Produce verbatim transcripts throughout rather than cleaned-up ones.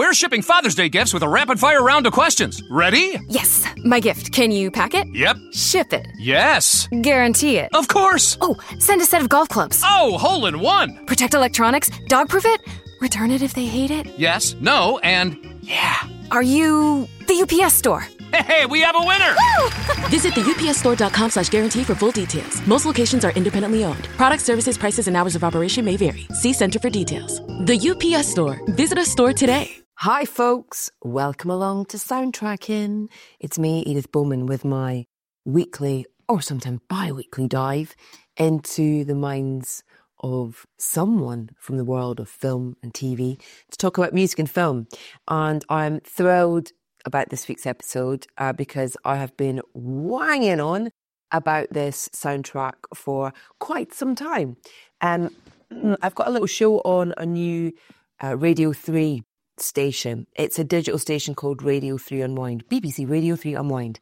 We're shipping Father's Day gifts with a rapid-fire round of questions. Ready? Yes. My gift. Can you pack it? Yep. Ship it? Yes. Guarantee it? Of course. Oh, send a set of golf clubs. Oh, hole in one. Protect electronics? Dog-proof it? Return it if they hate it? Yes, no, and yeah. Are you the U P S store? Hey, we have a winner! Visit the U P S store dot com slash guarantee for full details. Most locations are independently owned. Product services, prices, and hours of operation may vary. See Center for details. The U P S Store. Visit a store today. Hi, folks. Welcome along to Soundtracking. It's me, Edith Bowman, with my weekly or sometimes bi-weekly dive into the minds of someone from the world of film and T V to talk about music and film. And I'm thrilled about this week's episode uh, because I have been wanging on about this soundtrack for quite some time. Um, I've got a little show on a new uh, Radio three station. It's a digital station called Radio three Unwind, B B C Radio three Unwind.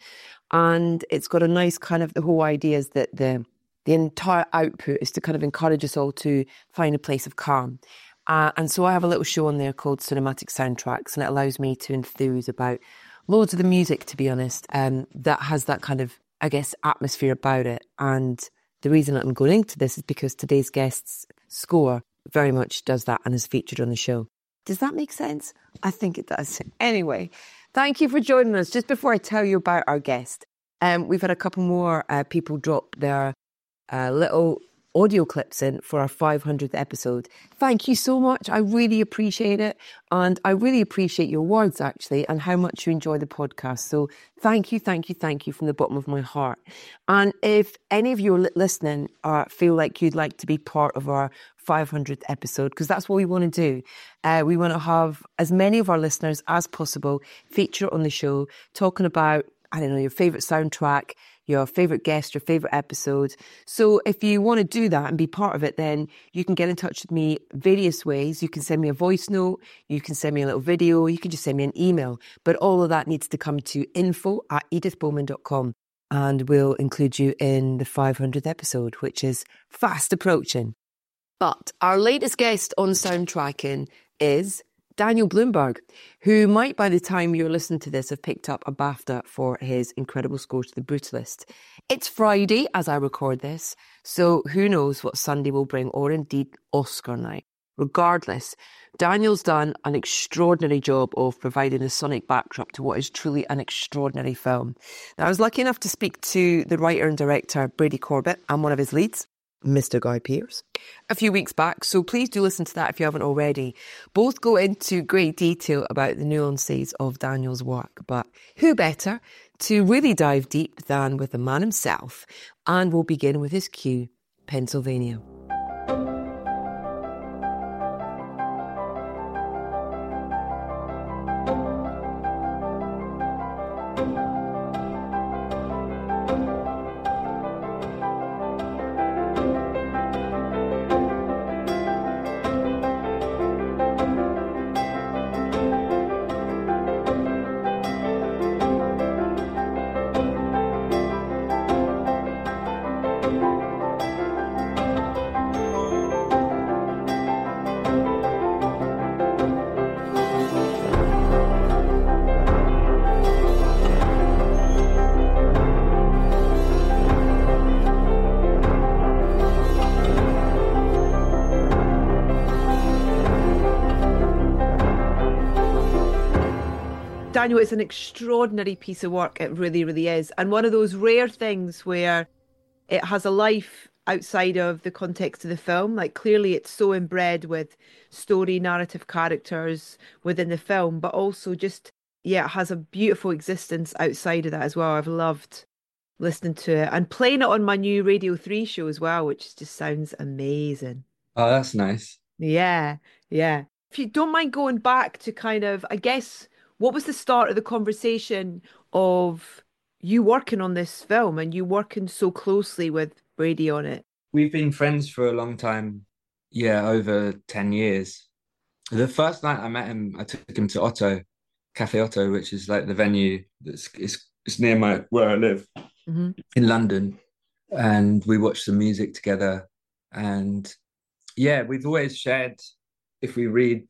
And it's got a nice kind of, the whole idea is that the the entire output is to kind of encourage us all to find a place of calm. Uh, and so I have a little show on there called Cinematic Soundtracks, and it allows me to enthuse about loads of the music, to be honest, um, that has that kind of, I guess, atmosphere about it. And the reason that I'm going into this is because today's guest's score very much does that and is featured on the show. Does that make sense? I think it does. Anyway, thank you for joining us. Just before I tell you about our guest, um, we've had a couple more uh, people drop their uh, little audio clips in for our five hundredth episode. Thank you so much. I really appreciate it. And I really appreciate your words, actually, and how much you enjoy the podcast. So thank you, thank you, thank you from the bottom of my heart. And if any of you are listening uh, feel like you'd like to be part of our five hundredth episode, because that's what we want to do. Uh, we want to have as many of our listeners as possible feature on the show, talking about, I don't know, your favourite soundtrack, your favourite guest, your favourite episode. So if you want to do that and be part of it, then you can get in touch with me various ways. You can send me a voice note, you can send me a little video, you can just send me an email. But all of that needs to come to info at edith bowman dot com, and we'll include you in the five hundredth episode, which is fast approaching. But our latest guest on Soundtracking is Daniel Blumberg, who might, by the time you're listening to this, have picked up a BAFTA for his incredible score to The Brutalist. It's Friday as I record this, so who knows what Sunday will bring, or indeed Oscar night. Regardless, Daniel's done an extraordinary job of providing a sonic backdrop to what is truly an extraordinary film. Now, I was lucky enough to speak to the writer and director Brady Corbett and one of his leads, Mister Guy Pearce, a few weeks back, so please do listen to that if you haven't already. Both go into great detail about the nuances of Daniel's work, but who better to really dive deep than with the man himself? And we'll begin with his cue, Pennsylvania. Daniel, it's an extraordinary piece of work. It really, really is. And one of those rare things where it has a life outside of the context of the film. Like, clearly it's so inbred with story, narrative characters within the film, but also just, yeah, it has a beautiful existence outside of that as well. I've loved listening to it and playing it on my new Radio three show as well, which just sounds amazing. Oh, that's nice. Yeah, yeah. If you don't mind going back to kind of, I guess, what was the start of the conversation of you working on this film and you working so closely with Brady on it? We've been friends for a long time. Yeah, over ten years. The first night I met him, I took him to Otto, Cafe Otto, which is like the venue that's it's, it's near my where I live mm-hmm. in London. And we watched some music together. And yeah, we've always shared, if we read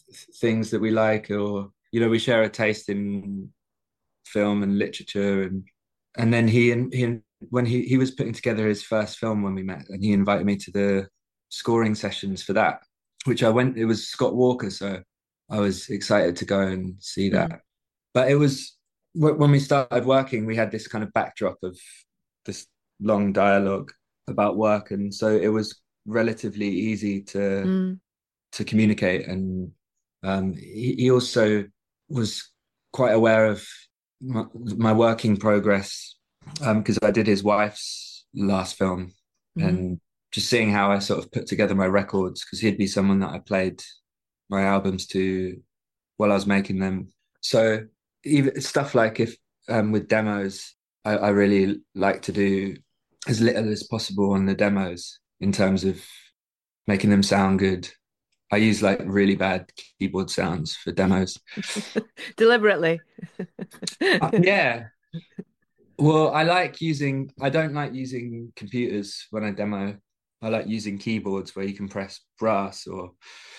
things that we like, or you know, we share a taste in film and literature, and and then he and he when he he was putting together his first film when we met, and he invited me to the scoring sessions for that, which I went. It was Scott Walker, so I was excited to go and see that. Mm. But it was when we started working, we had this kind of backdrop of this long dialogue about work, and so it was relatively easy to mm. to communicate. And um, he, he also was quite aware of my, my working progress, because um, I did his wife's last film, mm. and just seeing how I sort of put together my records, because he'd be someone that I played my albums to while I was making them. So even stuff like if um, with demos, I, I really like to do as little as possible on the demos in terms of making them sound good. I use like really bad keyboard sounds for demos. Deliberately. uh, yeah. Well, I like using, I don't like using computers when I demo. I like using keyboards where you can press brass or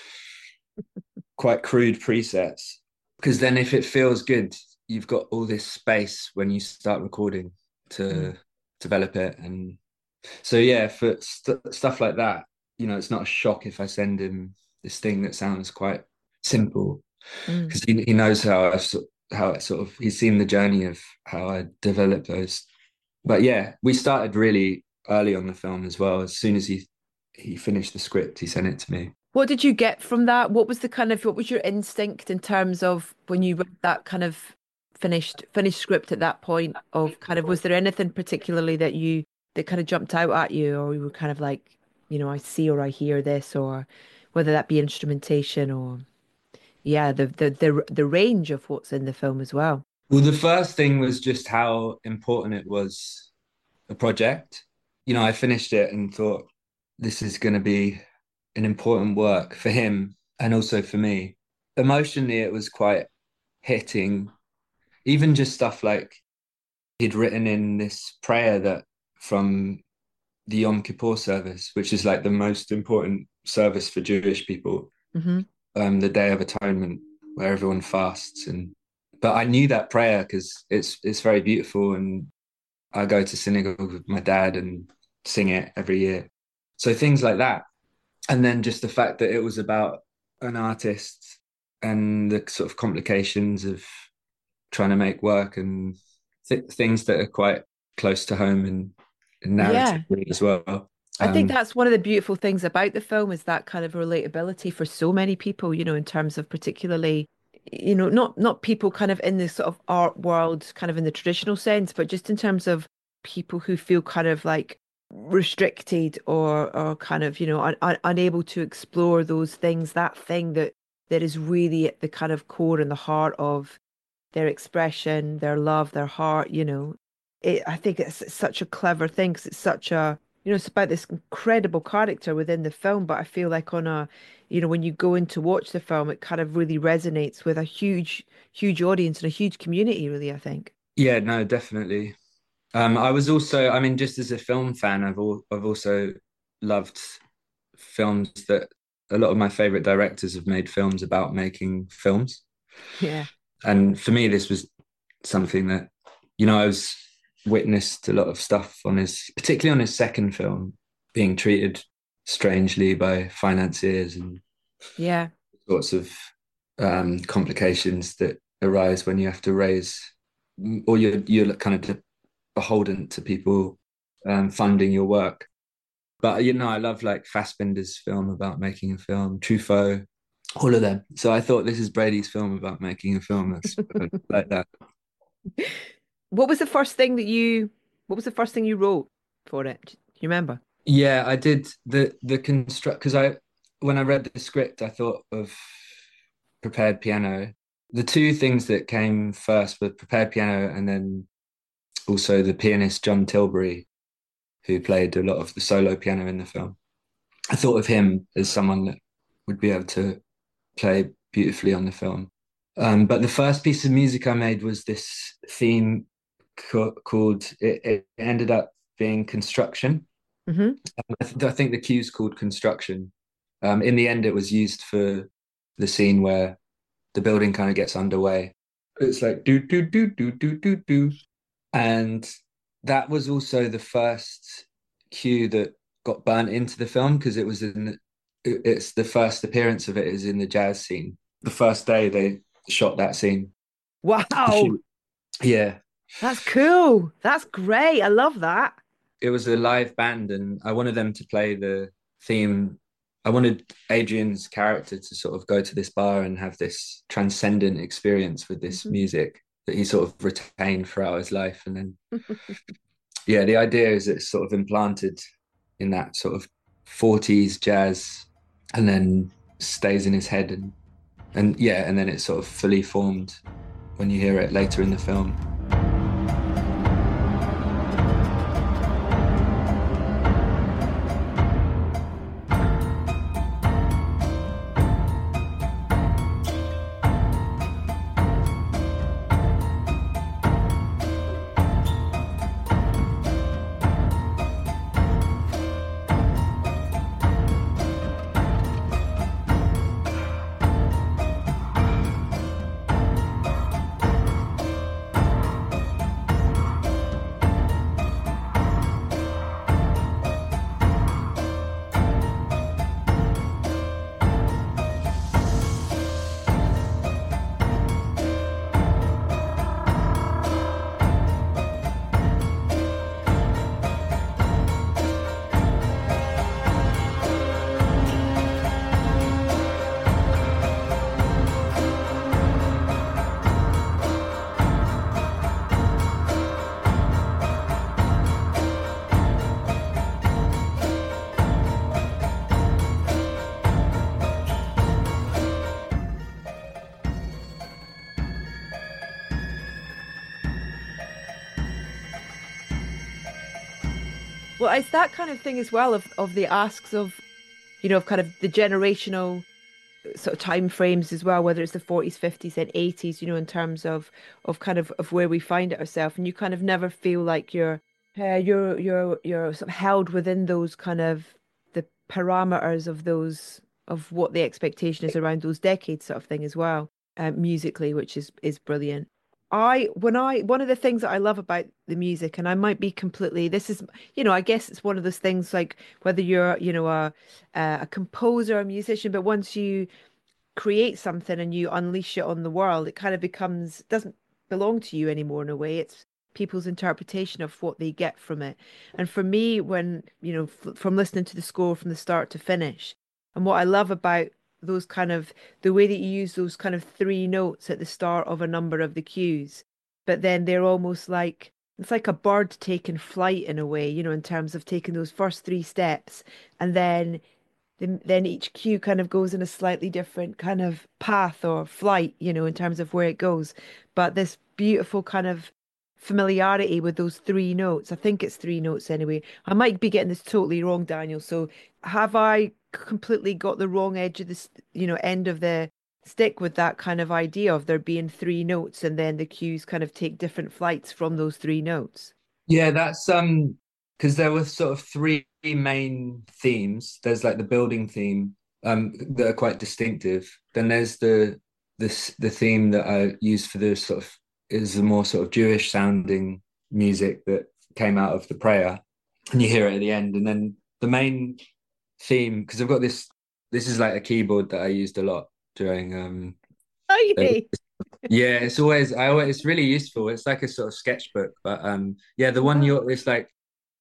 quite crude presets, because then if it feels good, you've got all this space when you start recording to mm. develop it. And so, yeah, for st- stuff like that, you know, it's not a shock if I send him this thing that sounds quite simple, because mm. he, he knows how I how it sort of, he's seen the journey of how I developed those. But yeah, we started really early on the film as well. As soon as he he finished the script, he sent it to me. What did you get from that? What was the kind of, what was your instinct in terms of when you read that kind of finished finished script at that point of kind of, was there anything particularly that you, that kind of jumped out at you, or you were kind of like, you know, I see or I hear this, or whether that be instrumentation or, yeah, the the the, the range of what's in the film as well? Well, the first thing was just how important it was, a project. You know, I finished it and thought, this is going to be an important work for him and also for me. Emotionally, it was quite hitting. Even just stuff like he'd written in this prayer that from the Yom Kippur service, which is like the most important service for Jewish people, mm-hmm. um, the Day of Atonement, where everyone fasts. And but I knew that prayer because it's it's very beautiful, and I go to synagogue with my dad and sing it every year. So things like that. And then just the fact that it was about an artist and the sort of complications of trying to make work, and th- things that are quite close to home and, and narrative yeah. as well. Um, I think that's one of the beautiful things about the film, is that kind of relatability for so many people, you know, in terms of particularly, you know, not not people kind of in the sort of art world, kind of in the traditional sense, but just in terms of people who feel kind of like restricted or or kind of, you know, un, un, unable to explore those things, that thing that that is really at the kind of core and the heart of their expression, their love, their heart, you know. It, I think it's, it's such a clever thing, because it's such a, you know, it's about this incredible character within the film, but I feel like on a, you know, when you go in to watch the film, it kind of really resonates with a huge, huge audience and a huge community, really, I think. Yeah, no, definitely. Um, I was also, I mean, just as a film fan, I've all, I've also loved films that a lot of my favorite directors have made films about making films. Yeah. And for me, this was something that, you know, I was witnessed a lot of stuff on his, particularly on his second film, being treated strangely by financiers and yeah, sorts of um, complications that arise when you have to raise, or you're you're kind of beholden to people um, funding your work. But you know, I love like Fassbinder's film about making a film, Truffaut, all of them. So I thought, this is Brady's film about making a film that's like that. What was the first thing that you, what was the first thing you wrote for it? Do you remember? Yeah, I did the, the construct, because I, when I read the script, I thought of Prepared Piano. The two things that came first were Prepared Piano, and then also the pianist John Tilbury, who played a lot of the solo piano in the film. I thought of him as someone that would be able to play beautifully on the film. Um, but the first piece of music I made was this theme co- called, it, it ended up being Construction. Mm-hmm. I, th- I think the cue's called Construction. Um, in the end, it was used for the scene where the building kind of gets underway. It's like do do do do do do do, and that was also the first cue that got burnt into the film because it was in it's the first appearance of it is in the jazz scene. The first day they shot that scene. Wow. Yeah. That's cool. That's great. I love that. It was a live band and I wanted them to play the theme. I wanted Adrian's character to sort of go to this bar and have this transcendent experience with this mm-hmm. music that he sort of retained throughout his life. And then, yeah, the idea is it's sort of implanted in that sort of forties jazz and then stays in his head. And, and yeah, and then it's sort of fully formed when you hear it later in the film. Well, it's that kind of thing as well of, of the asks of, you know, of kind of the generational sort of time frames as well, whether it's the forties, fifties and eighties, you know, in terms of of kind of of where we find it ourselves. And you kind of never feel like you're uh, you're you're you're sort of held within those kind of the parameters of those of what the expectation is around those decades sort of thing as well, uh, musically, which is is brilliant. I when I one of the things that I love about the music, and I might be completely this is you know I guess it's one of those things like whether you're you know a a composer, a musician, but once you create something and you unleash it on the world, it kind of becomes doesn't belong to you anymore in a way. It's people's interpretation of what they get from it. And for me, when you know f from listening to the score from the start to finish, and what I love about those kind of the way that you use those kind of three notes at the start of a number of the cues, but then they're almost like it's like a bird taking flight in a way, you know, in terms of taking those first three steps, and then then each cue kind of goes in a slightly different kind of path or flight, you know, in terms of where it goes. But this beautiful kind of familiarity with those three notes. I think it's three notes anyway. I might be getting this totally wrong, Daniel. So have I completely got the wrong edge of this, you know, end of the stick with that kind of idea of there being three notes and then the cues kind of take different flights from those three notes? Yeah, that's um because there were sort of three main themes. There's like the building theme um that are quite distinctive. Then there's the this the theme that I used for the sort of is the more sort of Jewish sounding music that came out of the prayer, and you hear it at the end. And then the main theme, because I've got this this is like a keyboard that I used a lot during um oh, yeah. yeah it's always I always it's really useful. It's like a sort of sketchbook, but um yeah the one you're it's like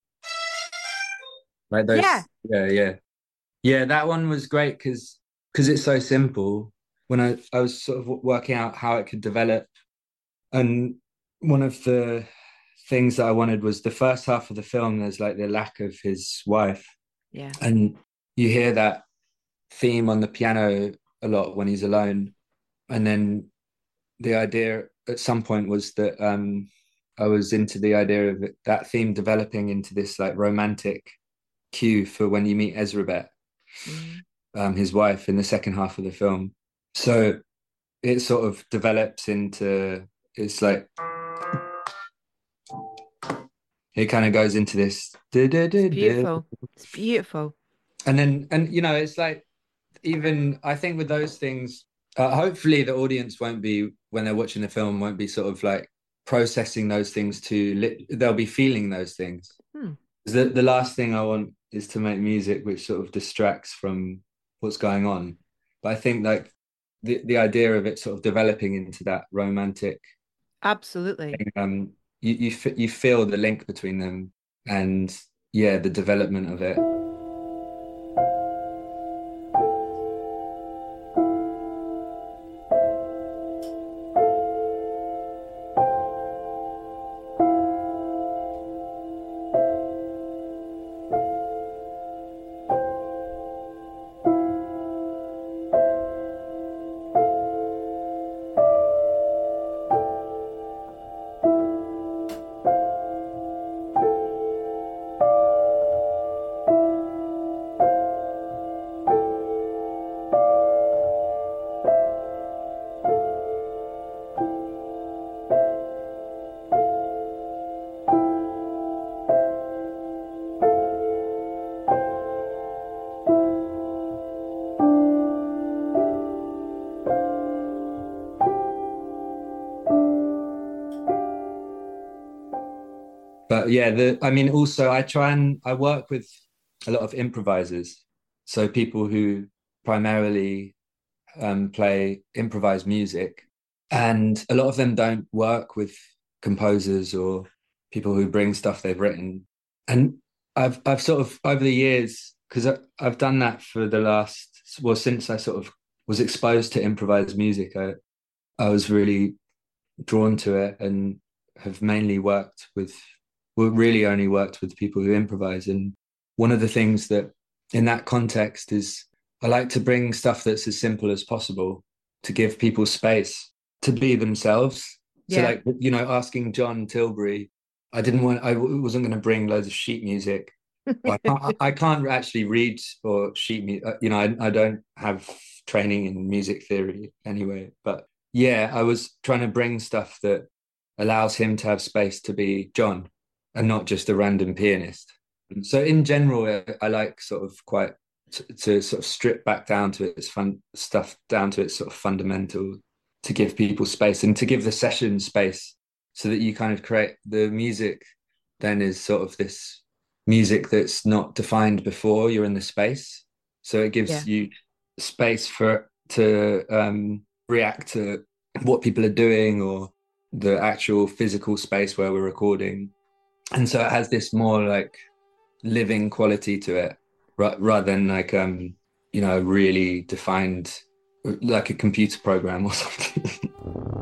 like those yeah yeah yeah yeah that one was great because because it's so simple. When I I was sort of working out how it could develop, and one of the things that I wanted was the first half of the film, there's like the lack of his wife. Yeah. And you hear that theme on the piano a lot when he's alone. And then the idea at some point was that um, I was into the idea of it, that theme developing into this like romantic cue for when you meet Ezrabet, mm. um, his wife, in the second half of the film. So it sort of develops into, it's like, it kind of goes into this. It's beautiful. It's beautiful. And then, and you know, it's like, even I think with those things, Uh, hopefully the audience won't be, when they're watching the film, won't be sort of like processing those things too. Li- they'll be feeling those things. Hmm. The, the last thing I want is to make music which sort of distracts from what's going on. But I think like the, the idea of it sort of developing into that romantic Absolutely. thing, um, you, you, f- you feel the link between them and yeah, the development of it. But yeah, the I mean, also I try and I work with a lot of improvisers, so people who primarily um, play improvised music, and a lot of them don't work with composers or people who bring stuff they've written. And I've I've sort of over the years, because I've done that for the last well since I sort of was exposed to improvised music, I I was really drawn to it and have mainly worked with well, really only worked with people who improvise. And one of the things that in that context is I like to bring stuff that's as simple as possible to give people space to be themselves. So Yeah. like, you know, asking John Tilbury, I didn't want, I wasn't going to bring loads of sheet music. I can't, I can't actually read or sheet music. You know, I, I don't have training in music theory anyway. But yeah, I was trying to bring stuff that allows him to have space to be John and not just a random pianist. So in general, I, I like sort of quite to, to sort of strip back down to its fun stuff, down to its sort of fundamental, to give people space and to give the session space so that you kind of create the music then is sort of this music that's not defined before you're in the space. So it gives Yeah. you space for to um, react to what people are doing or the actual physical space where we're recording. And so it has this more like living quality to it ra- rather than like, um, you know, really defined, like a computer program or something.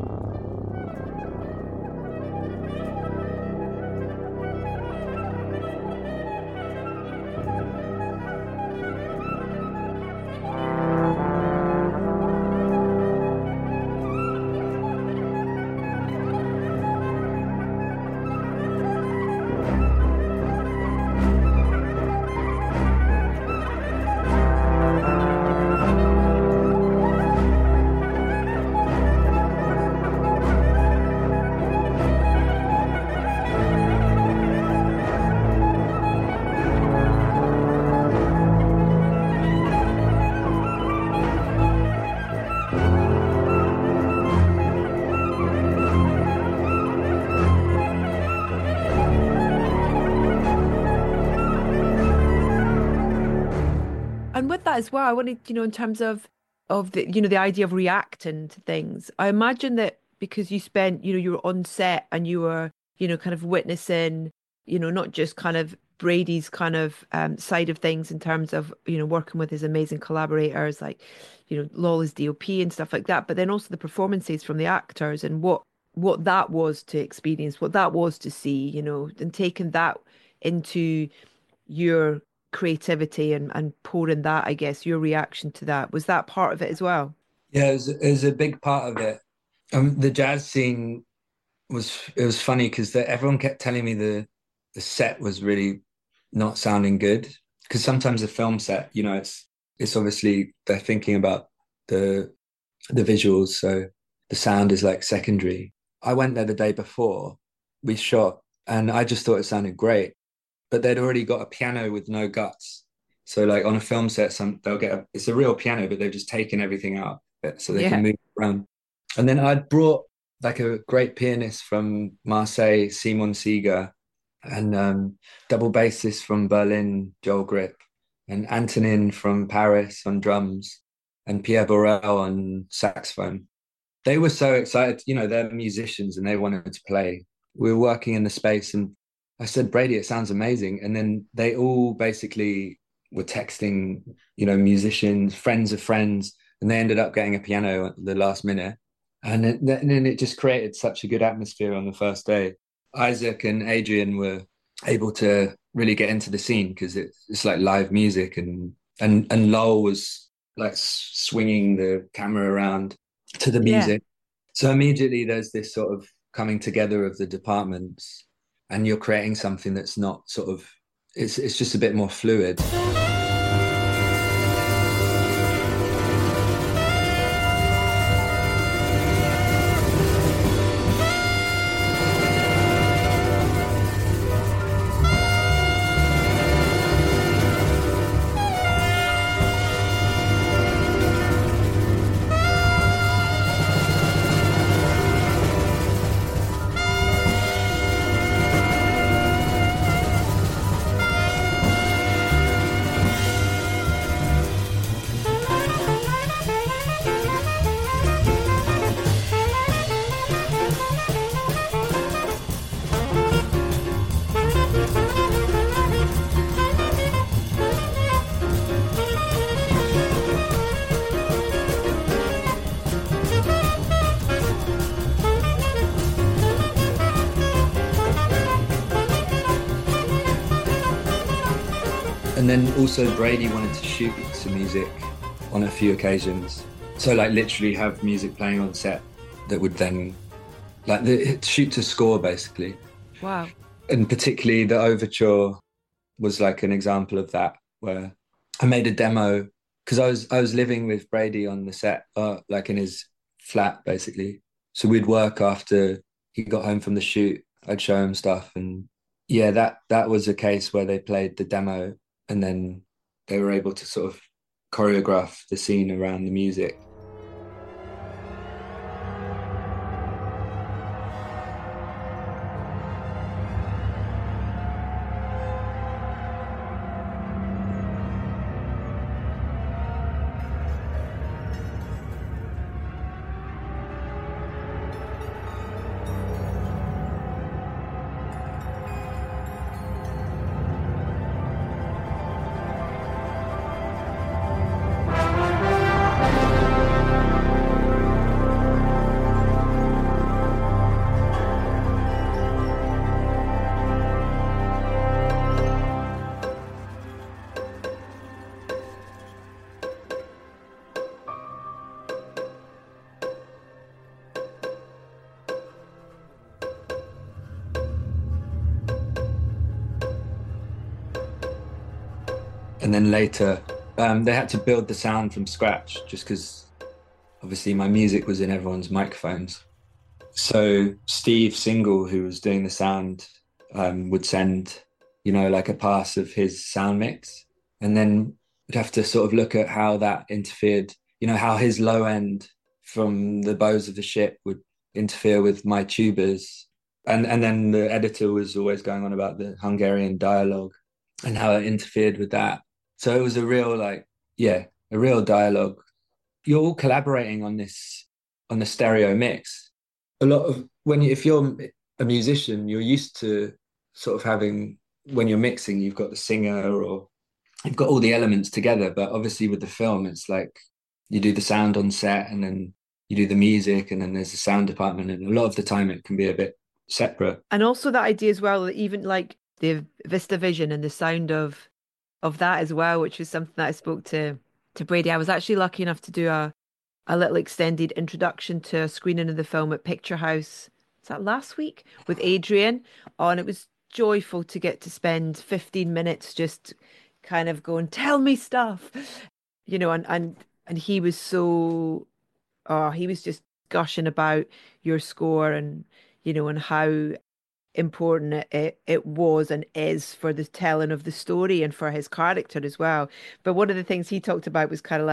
And with that as well, I wanted, you know, in terms of of the, you know, the idea of reacting to things. I imagine that because you spent, you know, you were on set and you were, you know, kind of witnessing, you know, not just kind of Brady's kind of um, side of things in terms of, you know, working with his amazing collaborators like, you know, Lawless D O P and stuff like that, but then also the performances from the actors and what what that was to experience, what that was to see, you know, and taking that into your creativity and, and pouring that, I guess, your reaction to that. Was that part of it as well? Yeah, it was, it was a big part of it. Um, the jazz scene was it was funny because everyone kept telling me the the set was really not sounding good because sometimes a film set, you know, it's it's obviously they're thinking about the the visuals, so the sound is like secondary. I went there the day before we shot, and I just thought it sounded great, but they'd already got a piano with no guts. So like on a film set, some they'll get a, it's a real piano, but they've just taken everything out bit so they Yeah. can move around. And then I'd brought like a great pianist from Marseille, Simon Seeger, and um, double bassist from Berlin, Joel Grip, and Antonin from Paris on drums, and Pierre Borel on saxophone. They were so excited, you know, they're musicians and they wanted to play. We were working in the space and I said, Brady, it sounds amazing. And then they all basically were texting, you know, musicians, friends of friends, and they ended up getting a piano at the last minute. And then, and then it just created such a good atmosphere on the first day. Isaac and Adrian were able to really get into the scene because it, it's like live music, and and and Lowell was like swinging the camera around to the music. Yeah. So immediately there's this sort of coming together of the departments, and you're creating something that's not sort of, it's it's just a bit more fluid. And then also Brady wanted to shoot some music on a few occasions. So like literally have music playing on set that would then, like the, shoot to score basically. Wow. And particularly the overture was like an example of that, where I made a demo because I was I was living with Brady on the set, uh, like in his flat basically. So we'd work after he got home from the shoot. I'd show him stuff, and yeah, that that was a case where they played the demo and then they were able to sort of choreograph the scene around the music. And then later, um, they had to build the sound from scratch just because obviously my music was in everyone's microphones. So Steve Single, who was doing the sound, um, would send, you know, like a pass of his sound mix. And then we'd have to sort of look at how that interfered, you know, how his low end from the bows of the ship would interfere with my tubas. And, and then the editor was always going on about the Hungarian dialogue and how it interfered with that. So it was a real, like, yeah, a real dialogue. You're all collaborating on this, on the stereo mix. A lot of, when you, if you're a musician, you're used to sort of having, when you're mixing, you've got the singer or you've got all the elements together. But obviously with the film, it's like you do the sound on set and then you do the music and then there's the sound department. And a lot of the time it can be a bit separate. And also that idea as well, that even like the VistaVision and the sound of of that as well, which was something that I spoke to to Brady. I was actually lucky enough to do a a little extended introduction to a screening of the film at Picture House. Is that last week with Adrian? Oh, and it was joyful to get to spend fifteen minutes just kind of going, tell me stuff, you know, and and and he was so, oh, he was just gushing about your score and, you know, and how important it, it, it was and is for the telling of the story and for his character as well. But one of the things he talked about was kind of like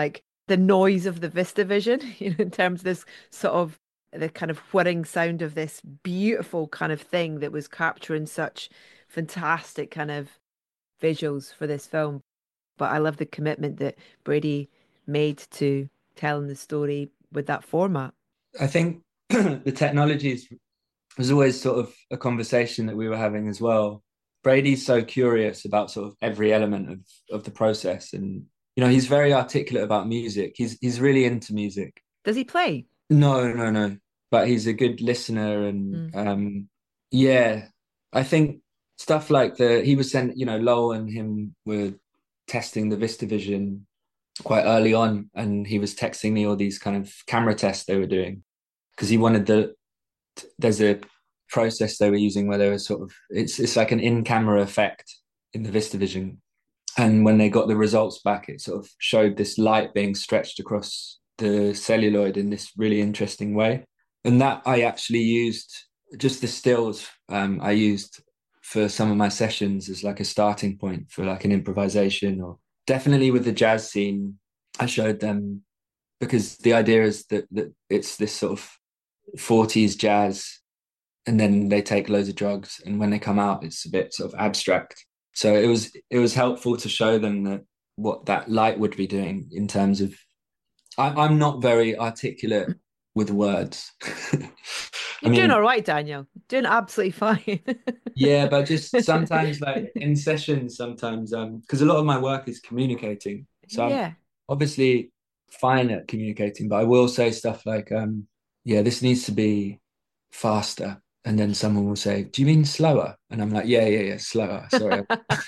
the noise of the VistaVision, you know, in terms of this sort of the kind of whirring sound of this beautiful kind of thing that was capturing such fantastic kind of visuals for this film. But I love the commitment that Brady made to telling the story with that format. I think the technologies was always sort of a conversation that we were having as well. Brady's so curious about sort of every element of, of the process. And, you know, he's very articulate about music. He's he's really into music. Does he play? No, no, no. But he's a good listener. And Mm. um, yeah, I think stuff like the, he was sent, you know, Lowell and him were testing the VistaVision quite early on. And he was texting me all these kind of camera tests they were doing because he wanted the, there's a process they were using where they were sort of, it's it's like an in-camera effect in the VistaVision. And when they got the results back, it sort of showed this light being stretched across the celluloid in this really interesting way. And that I actually used, just the stills um, I used for some of my sessions as like a starting point for like an improvisation, or definitely with the jazz scene, I showed them, because the idea is that, that it's this sort of forties jazz, and then they take loads of drugs, and when they come out it's a bit sort of abstract. So it was it was helpful to show them that what that light would be doing in terms of, I, I'm not very articulate with words. You're I mean, doing all right, Daniel. Doing absolutely fine. yeah, but just sometimes like in sessions, sometimes um because a lot of my work is communicating, so I'm Yeah. obviously fine at communicating, but I will say stuff like um yeah, this needs to be faster. And then someone will say, do you mean slower? And I'm like, yeah, yeah, yeah, slower. Sorry.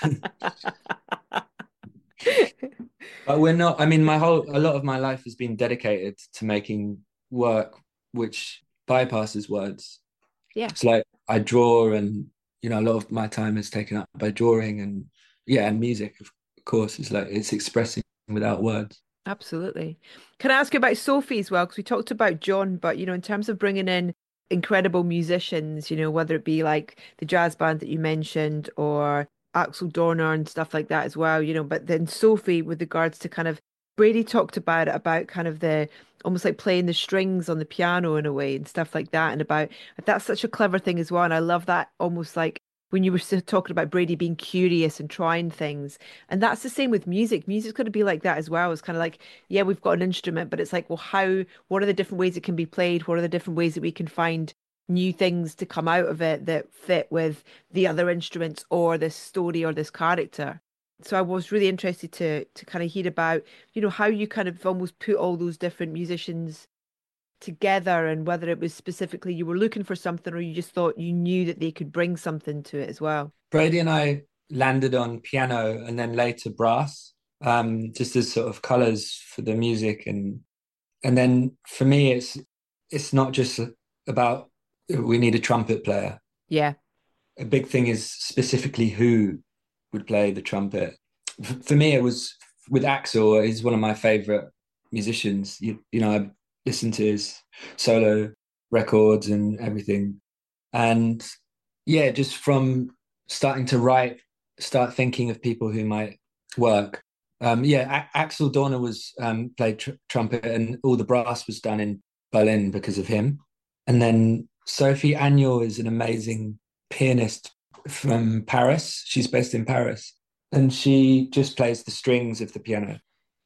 But we're not, I mean, my whole, a lot of my life has been dedicated to making work which bypasses words. Yeah. It's like I draw, and, you know, a lot of my time is taken up by drawing, and yeah, and music, of course, is like, it's expressing without words. Absolutely. Can I ask you about Sophie as well? Because we talked about John, but you know, in terms of bringing in incredible musicians, you know, whether it be like the jazz band that you mentioned or Axel Dorner and stuff like that as well, you know, but then Sophie, with regards to kind of, Brady talked about it, about kind of the almost like playing the strings on the piano in a way and stuff like that. And about that's such a clever thing as well. And I love that, almost like when you were still talking about Brady being curious and trying things. And that's the same with music. Music's going to be like that as well. It's kind of like, yeah, we've got an instrument, but it's like, well, how, what are the different ways it can be played? What are the different ways that we can find new things to come out of it that fit with the other instruments or this story or this character? So I was really interested to to kind of hear about, you know, how you kind of almost put all those different musicians together, and whether it was specifically you were looking for something or you just thought you knew that they could bring something to it as well. Brady and I landed on piano and then later brass, um, just as sort of colors for the music. And and then for me, it's it's not just about we need a trumpet player. Yeah. A big thing is specifically who would play the trumpet. For me, it was with Axel. He's one of my favorite musicians. You, you know, I listened to his solo records and everything. And yeah, just from starting to write, start thinking of people who might work. Um, yeah, A- Axel Dorner was um, played tr- trumpet, and all the brass was done in Berlin because of him. And then Sophie Agnel is an amazing pianist from Paris. She's based in Paris, and she just plays the strings of the piano.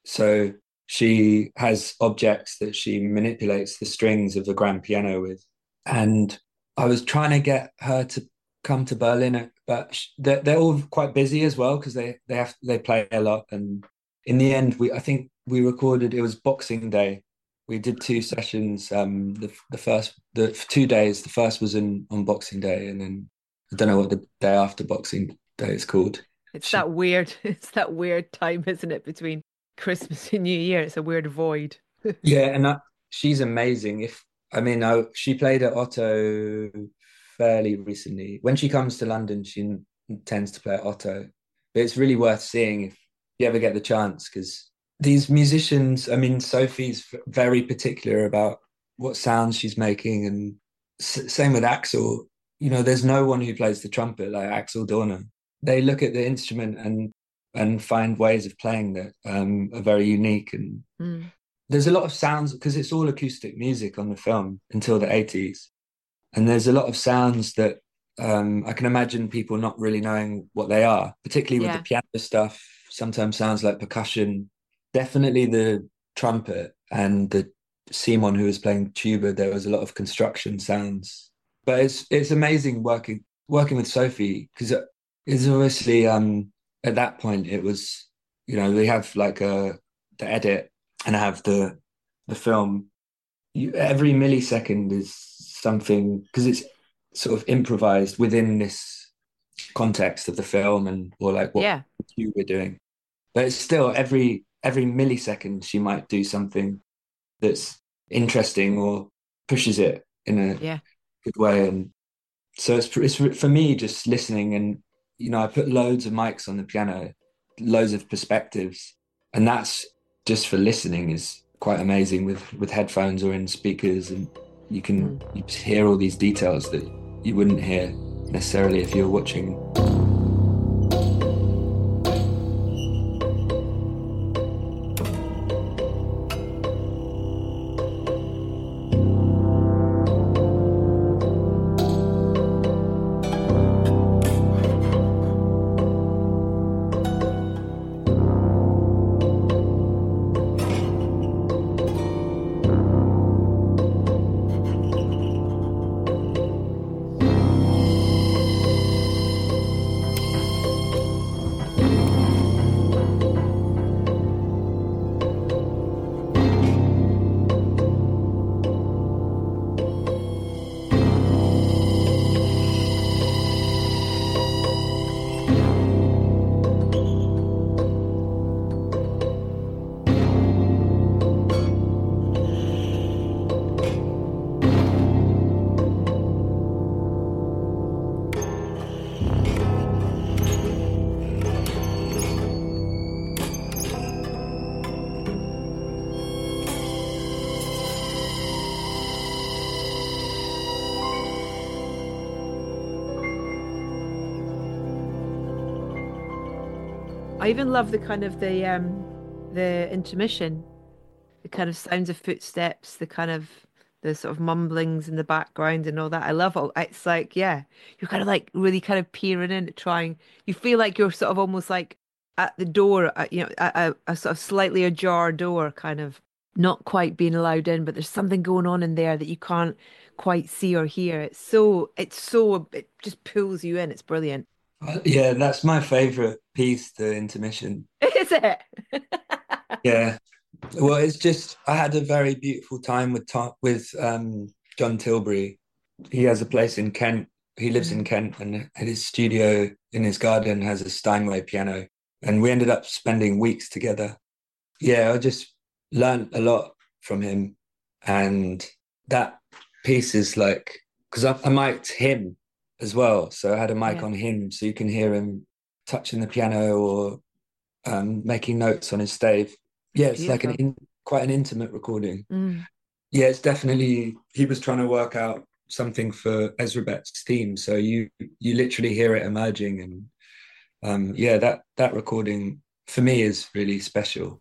So she has objects that she manipulates the strings of the grand piano with. And I was trying to get her to come to Berlin, but they're, they're all quite busy as well, because they they have they play a lot. And in the end, we I think we recorded, it was Boxing Day. We did two sessions. Um, the the first the two days. The first was in on Boxing Day, and then I don't know what the day after Boxing Day is called. It's She, that weird, it's that weird time, isn't it, between Christmas and New Year? It's a weird void. yeah, and I, she's amazing. If I mean, I, she played at Otto fairly recently. When she comes to London, she tends to play at Otto. But it's really worth seeing if you ever get the chance, because these musicians, I mean, Sophie's very particular about what sounds she's making, and s- same with Axel. You know, there's no one who plays the trumpet like Axel Dorner. They look at the instrument and and find ways of playing that um, are very unique. And Mm. there's a lot of sounds because it's all acoustic music on the film until the eighties. And there's a lot of sounds that um, I can imagine people not really knowing what they are, particularly with Yeah. the piano stuff. Sometimes sounds like percussion. Definitely the trumpet and the Simon who was playing tuba, there was a lot of construction sounds. But it's it's amazing working working with Sophie because it's obviously um, at that point it was, you know, we have like a the edit and I have the the film. You, every millisecond is something because it's sort of improvised within this context of the film and or like what Yeah. you were doing. But it's still every every millisecond she might do something that's interesting or pushes it in a Yeah. good way. And so it's, it's for me just listening and, you know, I put loads of mics on the piano, loads of perspectives, and that's just for listening is quite amazing with, with headphones or in speakers, and you can Mm. you hear all these details that you wouldn't hear necessarily if you were watching. I even love the kind of the um the intermission, the kind of sounds of footsteps, the kind of the sort of mumblings in the background and all that. I love it. It's like, yeah, you're kind of like really kind of peering in, trying. You feel like you're sort of almost like at the door, uh, you know, a, a, a sort of slightly ajar door, kind of not quite being allowed in, but there's something going on in there that you can't quite see or hear. It's so, it's so, it just pulls you in. It's brilliant. Uh, Yeah, that's my favorite piece, the intermission. Is it? Yeah. Well, it's just I had a very beautiful time with Tom, with um, John Tilbury. He has a place in Kent. He lives in Kent, and at his studio in his garden has a Steinway piano. And we ended up spending weeks together. Yeah, I just learned a lot from him, and that piece is like because I, I mic'd him as well, so I had a mic Yeah. on him, so you can hear him touching the piano or um, making notes on his stave. Yeah, it's like an in, quite an intimate recording. Mm. Yeah, it's definitely he was trying to work out something for Ezra Bett's theme, so you you literally hear it emerging, and um, yeah, that that recording for me is really special.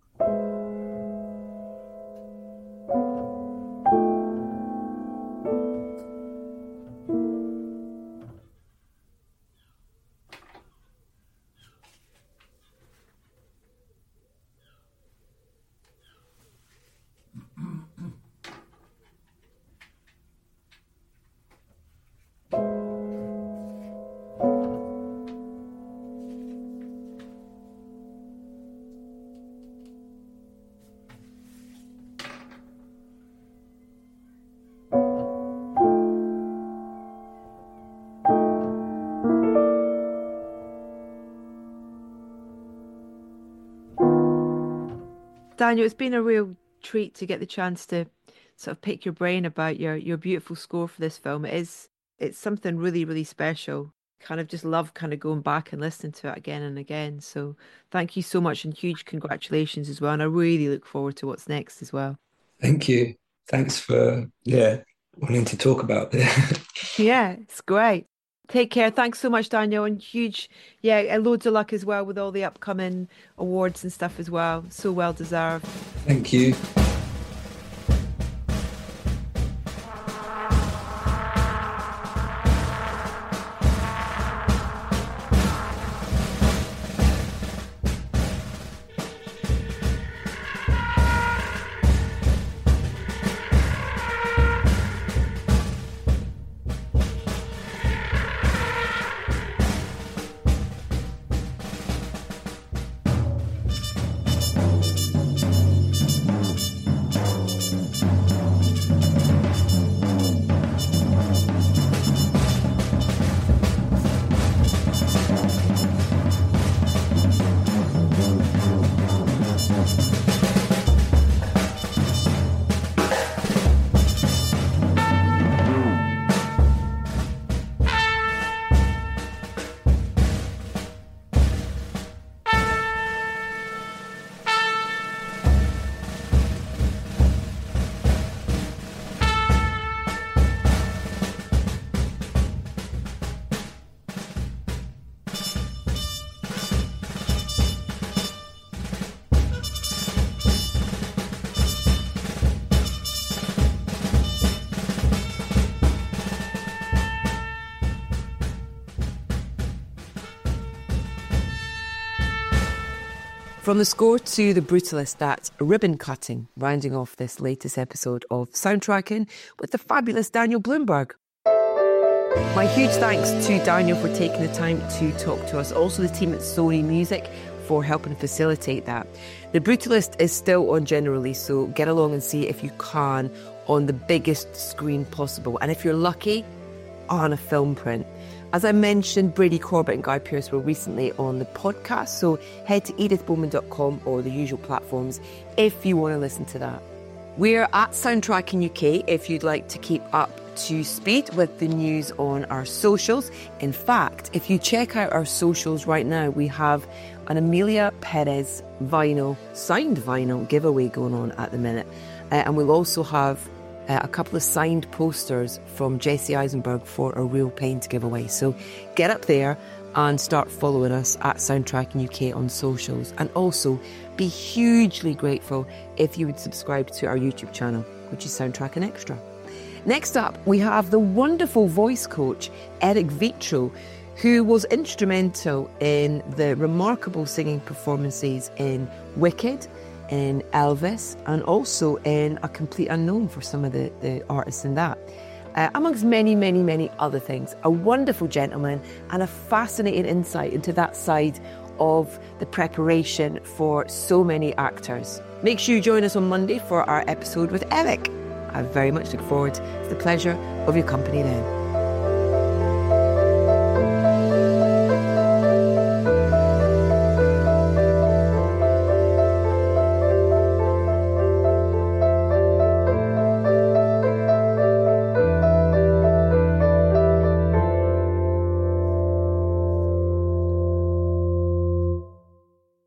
Daniel, it's been a real treat to get the chance to sort of pick your brain about your your beautiful score for this film. It is it's something really, really special. Kind of just love kind of going back and listening to it again and again. So thank you so much and huge congratulations as well. And I really look forward to what's next as well. Thank you. Thanks for yeah wanting to talk about this. Yeah, it's great. Take care. Thanks so much, Daniel, and huge, yeah, and loads of luck as well with all the upcoming awards and stuff as well. So well deserved. Thank you. From the score to The Brutalist, that's ribbon cutting, rounding off this latest episode of Soundtracking with the fabulous Daniel Bloomberg. My huge thanks to Daniel for taking the time to talk to us. Also the team at Sony Music for helping facilitate that. The Brutalist is still on general release, so get along and see it if you can on the biggest screen possible. And if you're lucky, on a film print. As I mentioned, Brady Corbett and Guy Pearce were recently on the podcast, so head to edith bowman dot com or the usual platforms if you want to listen to that. We're at Soundtracking U K if you'd like to keep up to speed with the news on our socials. In fact, if you check out our socials right now, we have an Amelia Perez vinyl, signed vinyl giveaway going on at the minute. Uh, and we'll also have Uh, a couple of signed posters from Jesse Eisenberg for a Real Pain to give away. So get up there and start following us at Soundtracking U K on socials. And also be hugely grateful if you would subscribe to our YouTube channel, which is Soundtracking Extra. Next up, we have the wonderful voice coach, Eric Vitro, who was instrumental in the remarkable singing performances in Wicked, in Elvis, and also in A Complete Unknown for some of the, the artists in that. Uh, amongst many, many, many other things. A wonderful gentleman and a fascinating insight into that side of the preparation for so many actors. Make sure you join us on Monday for our episode with Eric. I very much look forward to the pleasure of your company then.